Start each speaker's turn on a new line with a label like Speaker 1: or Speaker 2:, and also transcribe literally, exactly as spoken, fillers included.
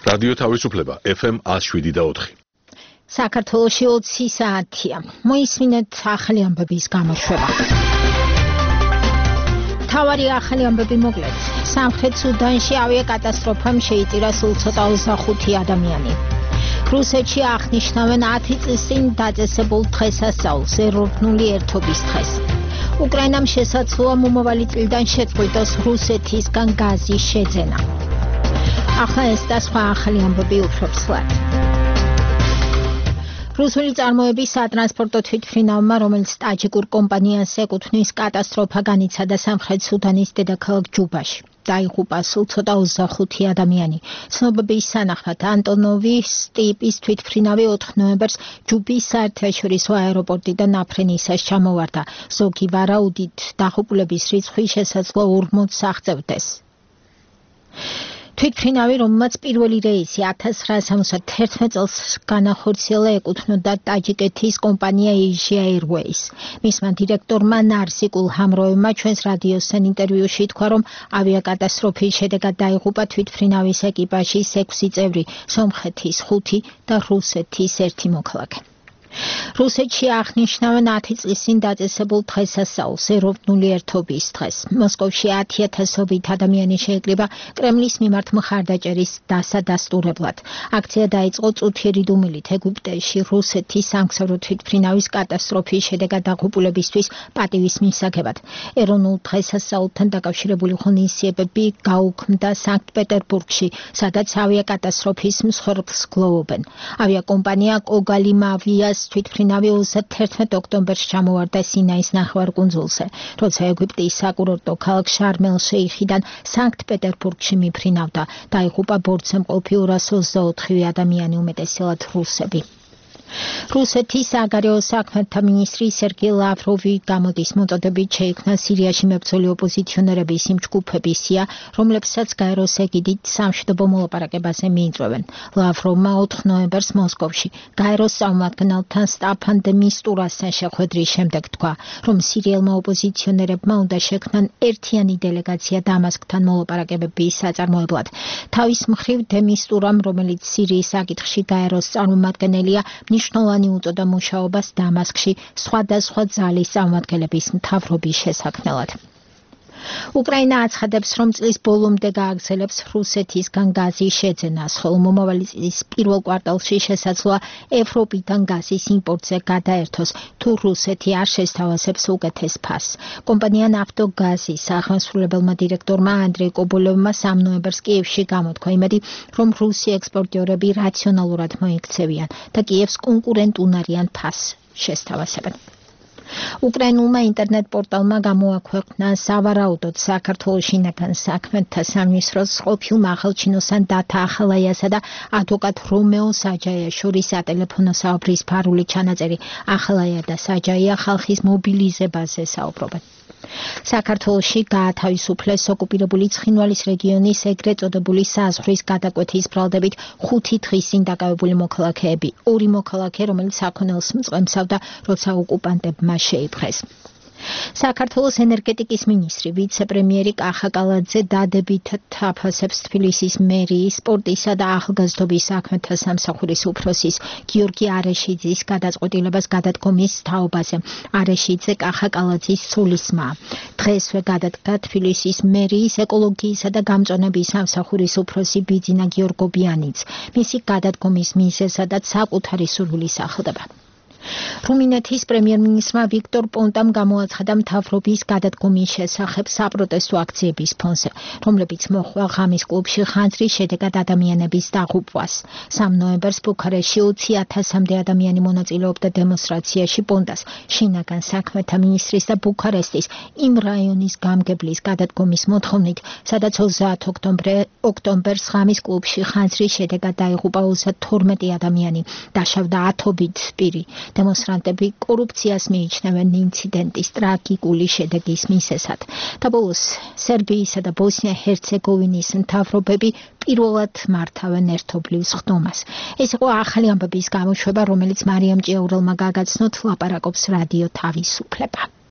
Speaker 1: რადიო თავისუფლება ეფ ემ one oh seven და four.
Speaker 2: საქართველოში ოცი საათია. მოისმინეთ ახალი ამბების გამოშვება. თავარი ახალი ამბები მოკლედ. სამხრეთ სუდანში ავიაკატასტროფამ შეიწირა სულ ცოტა ოცდახუთი ადამიანი. რუსეთში აღნიშნავენ ათი წლის წინ დაწესებულ დღესასწაულს, ეროვნული ერთობის დღეს. უკრაინამ შესაძლოა მომავალი წლიდან შეწყვიტოს რუსეთისგან გაზის შეძენა. ახლა ეს და სხვა ახალი ამბები უფრო ფსლად. რუსული წარმოების სატრანსპორტო თვითმფრინავმა, რომელიც ტაჯიკურ კომპანიას ეკუთვნის, კატასტროფა განიცადა სამხრეთ სუდანის დედაქალაქ ჯუბაში. დაიღუპა სულ ცოტა ოცდახუთი ადამიანი. ცნობების თანახმად ანტონოვის ტიპის თვითმფრინავი ოთხ ნოემბერს ჯუბის საერთაშორისო აეროპორტიდან აფრენისას ჩამოვარდა. ზოგი ვარაუდით დაღუპულების რიცხვი შესაძლოა ორმოცს აღწევდეს. თვითმფრინავი, რომელმაც პირველი რეისი ათას ცხრაასა სამოცდათერთმეტ წელს განახორციელა, ეკუთვნოდა ტაჯიკეთის კომპანია Asia Airways. მისმა დირექტორმა ნარსიკულ ჰამროევმა ჩვენს რადიოსთან ინტერვიუში თქვა, რომ ავიაკატასტროფის შედეგად დაიღუპა თვითმფრინავის ეკიპაჟის ექვსი წევრი, სომხეთის ხუთი და რუსეთის ერთი მოქალაქე. რუსეთში აღნიშნავენ ათი წლის წინ დაწესებულ დღესასწაულს, ეროვნული ერთობის დღეს. მოსკოვში ათი ათასობით ადამიანი შეეკრიბა კრემლის მიმართ მხარდაჭერის დასადასტურებლად. აქცია დაიწყო წუთიერი დუმილით ეგვიპტეში რუსეთის სამგზავრო თვითმფრინავის კატასტროფის შედეგად დაღუპულებისთვის პატივის მისაღებად. ეროვნულ დღესასწაულთან დაკავშირებული ღონისძიებები გაუქმდა სანქტ-პეტერბურგში, სადაც ავიაკატასტროფის მსხვერპლს გლოვობენ. ავიაკომპანია კოგალიმავიას თვითმფრინავი ოცდათერთმეტ ოქტომბერს ჩამოვარდა სინაის ნახევარკუნძულზე, როცა ეგვიპტის საკურორტო ქალაქ შარმ-ელ-შეიხიდან სანქტ-პეტერბურგში მიფრინავდა. დაიღუპა ბორტზე მყოფი ორას ოცდაოთხი ადამიანი, უმეტესად რუსები. რუსეთის საგარეო საქმეთა მინისტრი სერგეი ლავროვი გამოდის მოწოდებით შეიქმნა სირიაში მებრძოლი ოპოზიციონერების იმ ჯგუფების სია, რომლებსაც გაეროს ეგიდით სამშვიდობო მოლაპარაკებაზე მიიწვევენ. ლავროვმა ოთხ ნოემბერს მოსკოვში გაეროს წარმომადგენელთან სტაფან დე მისტურასთან შეხვედრის შემდეგ თქვა, რომ სირიელმა ოპოზიციონერებმა უნდა შექმნან ერთიანი დელეგაცია დამასკთან მოლაპარაკებების საწარმოებლად. თავის მხრივ დე მისტურამ, რომელიც სირიის საკითხში გაეროს წარმომადგენელია, ნიშნულოვანი უწოდა მუშაობას დამასკში სხვადასხვა ძალის წარმომადგენლების მთავრობის შესაქმნელად. უკრაინა აცხადებს, რომ წლის ბოლომდე გააგრძელებს რუსეთისგან გაზის შეძენას, ხოლო მომავალი წლის პირველ კვარტალში შესაძლოა ევროპიდან გაზის იმპორტზე გადაერთოს, თუ რუსეთი არ შესთავაზებს უკეთეს ფასს. კომპანია ნაფტოგაზის აღმასრულებელმა დირექტორმა ანდრეი კობოლევმა სამ ნოემბერს კიევში გამოთქვა იმედი, რომ რუსი ექსპორტიორები რაციონალურად მოიქცევიან და კიევს კონკურენტუნარიან ფასს შესთავაზებენ. უკრაინულმა ინტერნეტ პორტალმა გამოაქვეყნა სავარაუდოდ საქართველოს შინაგან საქმეთა სამინისტროს ყოფილ მაღალჩინოსან დათა ახალაიასა და ადვოკატ რომეო საჯაიას შორის სატელეფონო საუბრის ფარული ჩანაწერი. ახალაია და საჯაია ხალხის მობილიზებაზე საუბრობენ. საქართველოში გაათავისუფლეს ოკუპირებული ცხინვალის რეგიონის ეგრეთ წოდებული საზღვრის გადაკვეთის ბრალდებით ხუთი დღის წინ დაკავებული მოქალაქეები. ორი მოქალაქე, რომელიც საქონელს მწყემსავდა, როცა ოკუპანტებმა შეიპყრეს. საქართველოს ენერგეტიკის მინისტრი ვიცე-პრემიერი კახა კალაძე დადებითად აფასებს თბილისის მერიის, სპორტისა და ახალგაზრდობის საქმეთა სამსახურის უფროსის გიორგი არეშიძის გადაწყვეტილებას გადადგომის თაობაზე. არეშიძე კახა კალაძის სულისმაა. დღესვე გადადგა თბილისის მერიის ეკოლოგიისა და გამწონების სამსახურის უფროსი ბიძინა გიორგობიანიც. მისი გადადგომის მიზეზადაც საკუთარი სურვილის ახლდება. რუმინეთის პრემიერ-მინისტრმა ვიქტორ პონტამ გამოაცხადა მთავრობის გადადგომის შესახებ საპროტესტო აქციების ფონზე, რომლებიც მოჰყვა ღამის კლუბში ხანძრის შედეგად ადამიანების დაღუპვას. სამ ნოემბერს ბუქარესტში ოცი ათასამდე ადამიანი მონაწილეობდა დემონსტრაციაში პონტას, შინაგან საქმეთა მინისტრის და ბუქარესტის იმ რაიონის გამგებლის გადადგომის მოთხოვნით, სადაც ოცდაათ ოქტომბერს ღამის კლუბში ხანძრის შედეგად დაიღუპა ოცდათორმეტი ადამიანი, დაშავდა ათობით პირი. დემონსტრანტები კორუფციას მიიჩნევენ ინციდენტის ტრაგიკული შედეგის მიზეზად. და ბოლოს სერბიისა და ბოსნია-ჰერცეგოვინის მთავრობები პირველად მართავენ ერთობლივ სხდომას. ეს იყო ახალი ამბების გამოშვება, რომელიც მარიამ ჭიაურელმა გაგაცნოთ, ლაპარაკობს რადიო თავისუფლება.